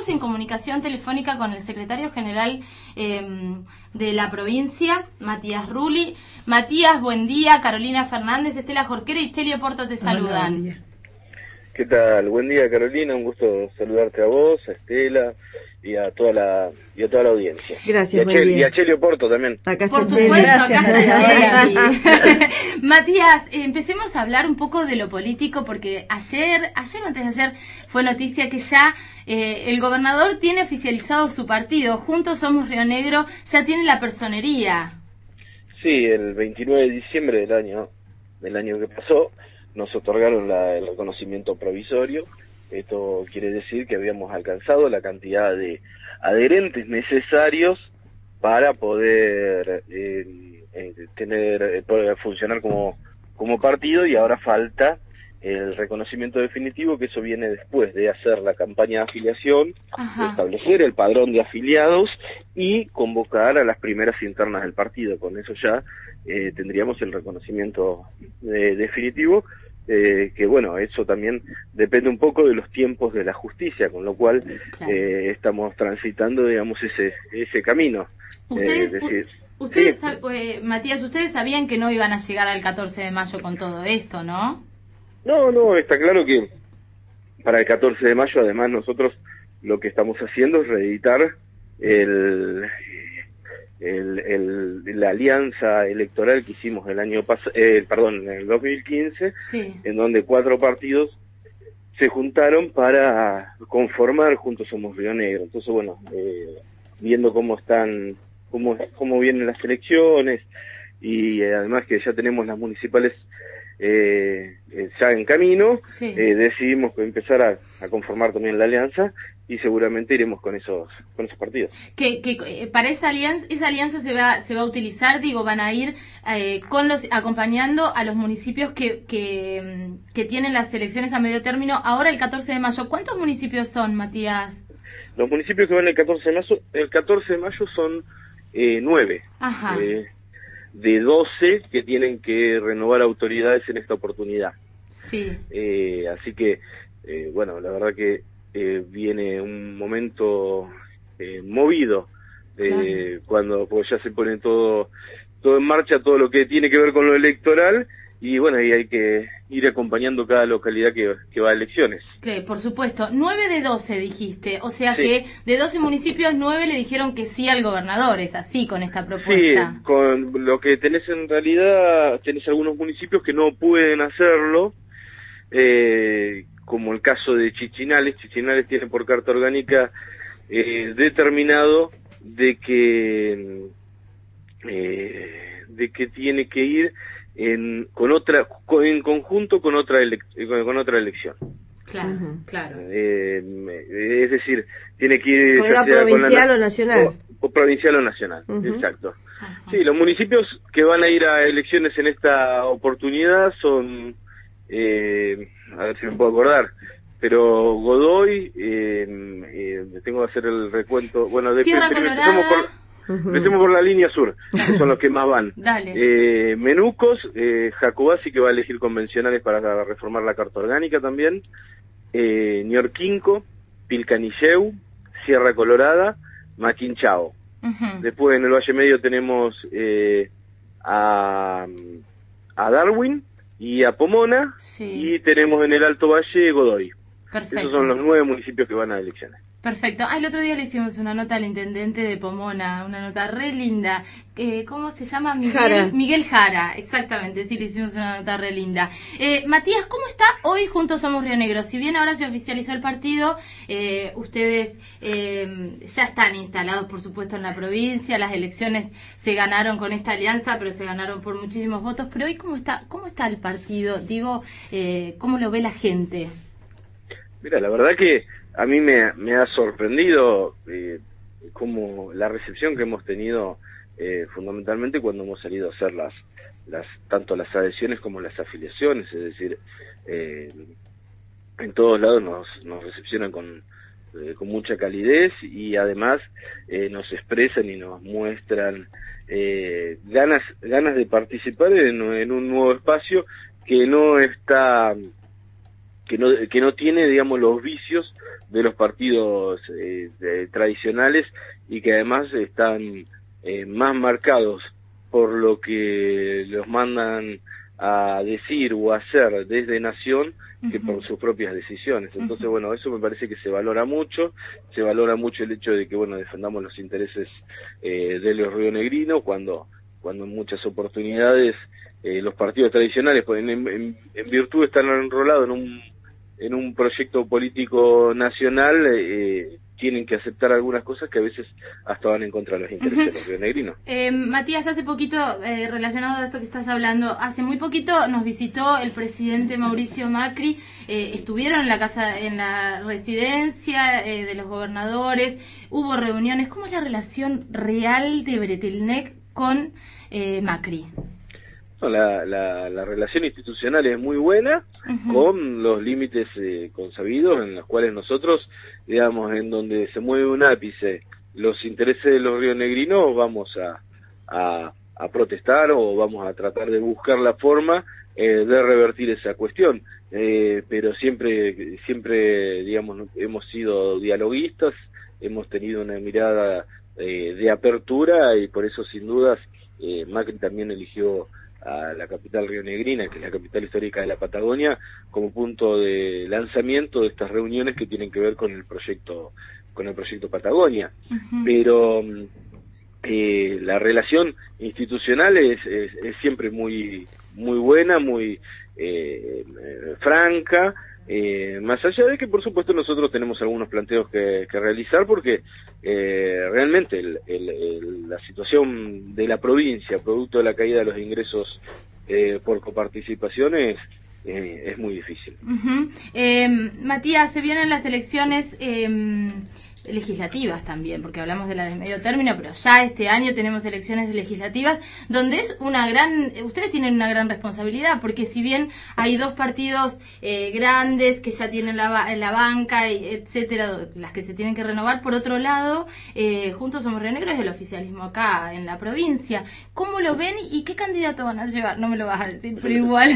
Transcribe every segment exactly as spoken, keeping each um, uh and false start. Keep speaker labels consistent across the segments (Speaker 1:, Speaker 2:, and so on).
Speaker 1: estamos en comunicación telefónica con el secretario general eh, de la provincia, Matías Rulli. Matías, buen día. Carolina Fernández, Estela Jorquera y Chelio Porto te saludan.
Speaker 2: Hola, ¿qué tal? Buen día, Carolina. Un gusto saludarte a vos, a Estela y a toda la y a toda la audiencia.
Speaker 3: Gracias,
Speaker 2: y a,
Speaker 3: buen
Speaker 2: Chel,
Speaker 3: día.
Speaker 2: y a Chelio Porto también.
Speaker 3: Acá
Speaker 1: Por
Speaker 3: está
Speaker 1: supuesto,
Speaker 3: Gracias.
Speaker 1: acá está Cheli. Matías, eh, empecemos a hablar un poco de lo político, porque ayer, ayer o antes de ayer, fue noticia que ya eh, el gobernador tiene oficializado su partido. Juntos Somos Río Negro ya tiene la personería.
Speaker 2: Sí, el veintinueve de diciembre del año del año que pasó nos otorgaron la, el reconocimiento provisorio. Esto quiere decir que habíamos alcanzado la cantidad de adherentes necesarios para poder eh, eh, tener eh, poder funcionar como, como partido, y ahora falta el reconocimiento definitivo, que eso viene después de hacer la campaña de afiliación, de establecer el padrón de afiliados y convocar a las primeras internas del partido. Con eso ya eh, tendríamos el reconocimiento eh, definitivo. Eh, que bueno, eso también depende un poco de los tiempos de la justicia, con lo cual claro. eh, estamos transitando, digamos, ese ese camino.
Speaker 1: Ustedes,
Speaker 2: eh, decir,
Speaker 1: ustedes
Speaker 2: sí.
Speaker 1: eh, Matías, ustedes sabían que no iban a llegar al catorce de mayo con todo esto, ¿no?
Speaker 2: No, no, está claro que para el catorce de mayo, además, nosotros lo que estamos haciendo es reeditar el... El, el, la alianza electoral que hicimos el año pasado, eh, perdón, en el dos mil quince,
Speaker 1: sí.
Speaker 2: en donde cuatro partidos se juntaron para conformar Juntos Somos Río Negro. Entonces, bueno, eh, viendo cómo están, cómo, cómo vienen las elecciones, y eh, además que ya tenemos las municipales eh, eh, ya en camino,
Speaker 1: sí.
Speaker 2: eh, decidimos empezar a, a conformar también la alianza, y seguramente iremos con esos con esos partidos.
Speaker 1: Que, que para esa alianza esa alianza se va se va a utilizar, digo, van a ir eh, con los acompañando a los municipios que, que que tienen las elecciones a medio término ahora el catorce de mayo. ¿Cuántos municipios son, Matías?
Speaker 2: Los municipios que van el catorce de mayo, el catorce de mayo son eh, nueve.
Speaker 1: Ajá.
Speaker 2: Eh, de doce que tienen que renovar autoridades en esta oportunidad.
Speaker 1: Sí.
Speaker 2: Eh, así que, eh, bueno, la verdad que eh, viene un momento eh, movido, eh, claro. cuando pues ya se pone todo todo en marcha, todo lo que tiene que ver con lo electoral, y bueno, y hay que ir acompañando cada localidad que, que va a elecciones.
Speaker 1: Sí, por supuesto. nueve de doce dijiste, o sea
Speaker 2: sí.
Speaker 1: que de doce municipios, nueve le dijeron que sí al gobernador, es así con esta propuesta.
Speaker 2: Sí, con lo que tenés en realidad, tenés algunos municipios que no pueden hacerlo, eh, como el caso de Chichinales. Chichinales tiene por carta orgánica eh, determinado de que eh, de que tiene que ir en con otra con, en conjunto con otra ele, con, con otra elección.
Speaker 1: Claro, uh-huh. claro.
Speaker 2: Eh, es decir, tiene que ir
Speaker 3: con la provincial con la, o nacional.
Speaker 2: O, o provincial o nacional, uh-huh. exacto. Uh-huh. Sí, los municipios que van a ir a elecciones en esta oportunidad son eh, a ver si me puedo acordar, pero Godoy, eh, eh, tengo que hacer el recuento, bueno, de
Speaker 1: Sierra
Speaker 2: empecemos por, uh-huh. empecemos por la línea sur, que son los que más van.
Speaker 1: Dale.
Speaker 2: Eh, Menucos, eh, Jacobasi, que va a elegir convencionales para reformar la carta orgánica también, eh, Ñorquinco, Pilcanilleu, Sierra Colorada, Machinchao. Uh-huh. Después en el Valle Medio tenemos eh, a, a Darwin y a Pomona, sí. y tenemos en el Alto Valle Godoy.
Speaker 1: Perfecto.
Speaker 2: Esos son los nueve municipios que van a elecciones.
Speaker 1: Perfecto. Ah, el otro día le hicimos una nota al intendente de Pomona, una nota re linda. Eh, ¿Cómo se llama? Miguel
Speaker 3: Jara.
Speaker 1: Miguel Jara, exactamente, sí, le hicimos una nota re linda. Eh, Matías, ¿cómo está hoy Juntos Somos Río Negro? Si bien ahora se oficializó el partido, eh, ustedes eh, ya están instalados, por supuesto, en la provincia, las elecciones se ganaron con esta alianza, pero se ganaron por muchísimos votos. Pero hoy, ¿cómo está cómo está el partido? Digo, eh, ¿cómo lo ve la gente?
Speaker 2: Mira, la verdad que a mí me, me ha sorprendido eh, como la recepción que hemos tenido eh, fundamentalmente cuando hemos salido a hacer las, las tanto las adhesiones como las afiliaciones, es decir, eh, en todos lados nos, nos recepcionan con, eh, con mucha calidez, y además eh, nos expresan y nos muestran eh, ganas ganas de participar en, en un nuevo espacio que no está que no que no tiene, digamos, los vicios de los partidos eh, de, tradicionales, y que además están eh, más marcados por lo que los mandan a decir o a hacer desde Nación que por sus propias decisiones. Entonces, uh-huh. bueno, eso me parece que se valora mucho, se valora mucho el hecho de que, bueno, defendamos los intereses eh, de los rionegrinos, cuando, cuando en muchas oportunidades eh, los partidos tradicionales, pues, en, en, en virtud de estar enrolados en un, en un proyecto político nacional, eh, tienen que aceptar algunas cosas que a veces hasta van en contra de los intereses uh-huh. de los rionegrinos.
Speaker 1: Eh, Matías, hace poquito, eh, relacionado a esto que estás hablando, hace muy poquito nos visitó el presidente Mauricio Macri, eh, estuvieron en la casa, en la residencia eh, de los gobernadores, hubo reuniones. ¿Cómo es la relación real de Bretelnec con eh, Macri?
Speaker 2: No, la, la, la relación institucional es muy buena, uh-huh. con los límites eh, consabidos, en los cuales nosotros, digamos, en donde se mueve un ápice los intereses de los rionegrinos, vamos a, a, a protestar, o vamos a tratar de buscar la forma eh, de revertir esa cuestión. Eh, pero siempre, siempre, digamos, hemos sido dialoguistas, hemos tenido una mirada eh, de apertura, y por eso, sin dudas, eh, Macri también eligió a la capital rionegrina, que es la capital histórica de la Patagonia, como punto de lanzamiento de estas reuniones que tienen que ver con el proyecto con el proyecto Patagonia. Uh-huh. Pero eh, la relación institucional es, es, es siempre muy muy buena, muy eh, franca, eh, más allá de que, por supuesto, nosotros tenemos algunos planteos que, que realizar, porque eh, realmente el, el, el, la situación de la provincia, producto de la caída de los ingresos eh, por coparticipación, es, eh, es muy difícil.
Speaker 1: Uh-huh. eh, Matías, se vienen las elecciones eh, legislativas también, porque hablamos de la de medio término, pero ya este año tenemos elecciones legislativas, donde es una gran, ustedes tienen una gran responsabilidad, porque si bien hay dos partidos eh, grandes que ya tienen la, la banca, y etcétera, las que se tienen que renovar, por otro lado, eh, Juntos Somos Rionegros es el oficialismo acá en la provincia. ¿Cómo lo ven y qué candidato van a llevar? No me lo vas a decir, pero igual.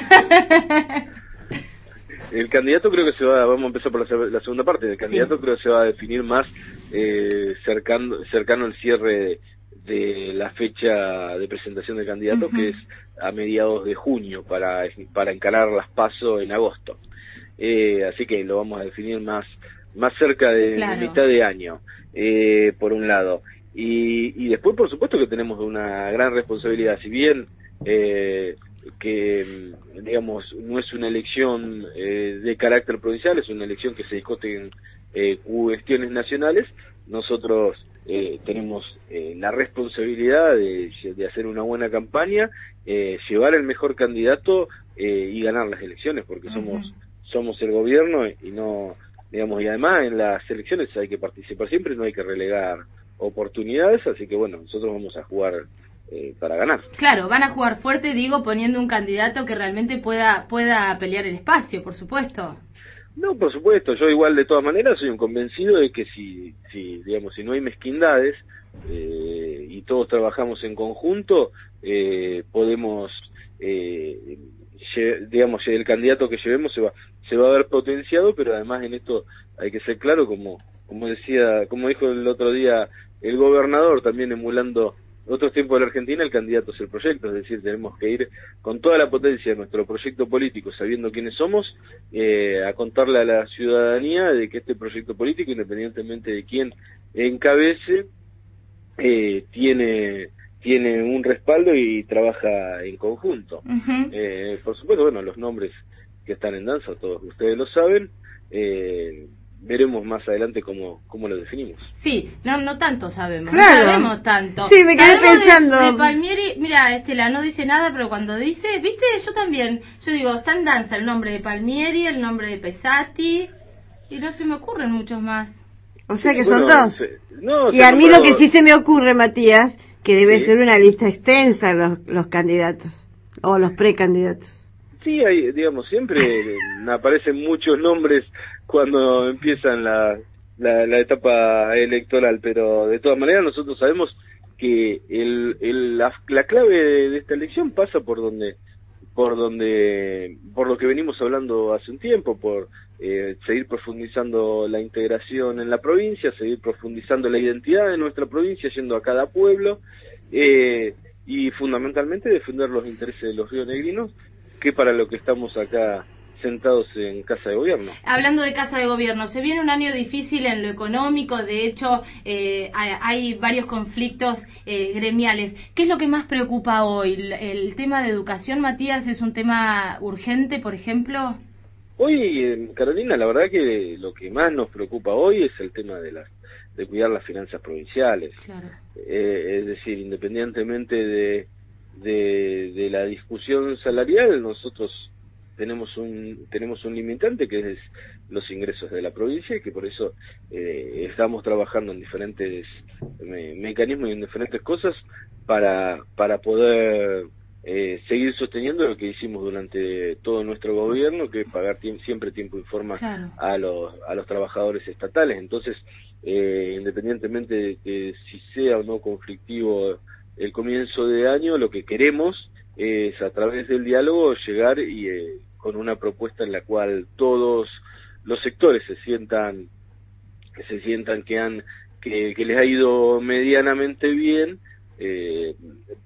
Speaker 2: El candidato creo que se va, vamos a empezar por la, la segunda parte, el candidato sí. creo que se va a definir más eh, cercano, cercano al cierre de, de la fecha de presentación del candidato, uh-huh. que es a mediados de junio, para, para encarar las PASO en agosto. Eh, así que lo vamos a definir más, más cerca de, claro. de mitad de año, eh, por un lado. Y, y después, por supuesto, que tenemos una gran responsabilidad, si bien eh, que, digamos, no es una elección eh, de carácter provincial, es una elección que se discute en eh, cuestiones nacionales. Nosotros eh, tenemos eh, la responsabilidad de, de hacer una buena campaña, eh, llevar el mejor candidato eh, y ganar las elecciones, porque uh-huh. somos somos el gobierno y no, digamos, y además en las elecciones hay que participar siempre, no hay que relegar oportunidades, así que bueno, nosotros vamos a jugar Eh, para ganar.
Speaker 1: Claro, van a jugar fuerte, digo, poniendo un candidato que realmente pueda pueda pelear el espacio, por supuesto.
Speaker 2: No, por supuesto, yo igual de todas maneras soy un convencido de que si, si digamos, si no hay mezquindades eh, y todos trabajamos en conjunto, eh, podemos, eh, digamos, el candidato que llevemos se va se va a ver potenciado, pero además en esto hay que ser claro, como como decía, como dijo el otro día el gobernador, también emulando otros tiempos de la Argentina, el candidato es el proyecto, es decir, tenemos que ir con toda la potencia de nuestro proyecto político, sabiendo quiénes somos, eh, a contarle a la ciudadanía de que este proyecto político, independientemente de quién encabece, eh, tiene tiene un respaldo y trabaja en conjunto. Uh-huh. Eh, por supuesto, bueno, los nombres que están en danza, todos ustedes lo saben, eh, veremos más adelante cómo, cómo lo definimos.
Speaker 1: Sí, no no tanto sabemos,
Speaker 3: claro.
Speaker 1: no sabemos tanto.
Speaker 3: Sí, me quedé
Speaker 1: sabemos
Speaker 3: pensando.
Speaker 1: De, de Palmieri, mira, Estela no dice nada, pero cuando dice, viste, yo también, yo digo, está en danza el nombre de Palmieri, el nombre de Pesati, y no se me ocurren muchos más.
Speaker 3: O sea que
Speaker 2: bueno,
Speaker 3: son dos.
Speaker 2: Se, no,
Speaker 3: y a mí lo que sí se me ocurre, Matías, que debe ¿sí? ser una lista extensa los, los candidatos, o los precandidatos.
Speaker 2: Sí, hay, digamos, siempre aparecen muchos nombres cuando empiezan la, la, la etapa electoral, pero de todas maneras nosotros sabemos que el, el, la, la clave de esta elección pasa por donde por donde, por lo que venimos hablando hace un tiempo, por eh, seguir profundizando la integración en la provincia, seguir profundizando la identidad de nuestra provincia, yendo a cada pueblo, eh, y fundamentalmente defender los intereses de los rionegrinos, que para lo que estamos acá sentados en Casa de Gobierno.
Speaker 1: Hablando de Casa de Gobierno, se viene un año difícil en lo económico, de hecho eh, hay varios conflictos eh, gremiales. ¿Qué es lo que más preocupa hoy? ¿El, el tema de educación, Matías, es un tema urgente, por ejemplo?
Speaker 2: Hoy, Carolina, la verdad que lo que más nos preocupa hoy es el tema de las de cuidar las finanzas provinciales.
Speaker 1: Claro.
Speaker 2: Eh, es decir, independientemente de, de, de la discusión salarial, nosotros tenemos un tenemos un limitante que es los ingresos de la provincia, y que por eso eh, estamos trabajando en diferentes me, mecanismos y en diferentes cosas para para poder eh, seguir sosteniendo lo que hicimos durante todo nuestro gobierno, que es pagar tiemp siempre tiempo y forma claro. a los a los trabajadores estatales. Entonces, eh, independientemente de que si sea o no conflictivo el comienzo de año, lo que queremos es, a través del diálogo, llegar y eh, con una propuesta en la cual todos los sectores se sientan que se sientan que han que, que les ha ido medianamente bien, eh,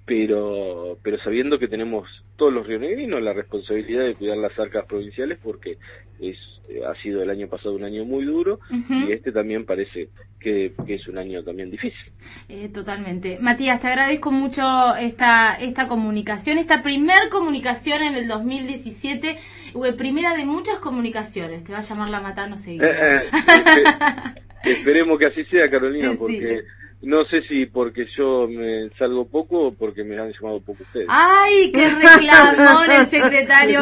Speaker 2: pero pero sabiendo que tenemos todos los rionegrinos la responsabilidad de cuidar las arcas provinciales, porque es ha sido el año pasado un año muy duro, uh-huh. y este también parece que, que es un año también difícil.
Speaker 1: Eh, totalmente. Matías, te agradezco mucho esta esta comunicación, esta primer comunicación en el dos mil diecisiete, primera de muchas comunicaciones. Te va a llamar la Matano seguida.
Speaker 2: Eh, eh, esperemos que así sea, Carolina, porque... Sí. No sé si porque yo me salgo poco o porque me han llamado poco ustedes.
Speaker 1: ¡Ay, qué reclamón el secretario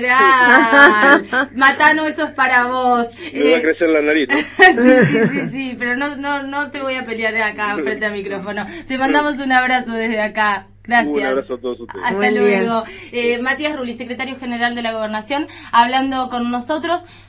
Speaker 1: general! Matano, eso es para vos.
Speaker 2: Me eh... va a crecer la nariz, ¿no?
Speaker 1: sí, sí, sí, sí, pero no, no, no te voy a pelear acá frente al micrófono. Te mandamos un abrazo desde acá. Gracias.
Speaker 2: Un abrazo a todos ustedes.
Speaker 1: Hasta Muy luego. Eh, Matías Rulli, secretario general de la Gobernación, hablando con nosotros.